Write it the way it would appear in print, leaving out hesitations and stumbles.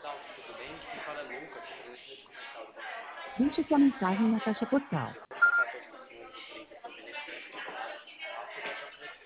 Tudo bem? Quem fala é Lucas, queria saber se comercial do Banco Mar. Deixe sua mensagem na caixa postal.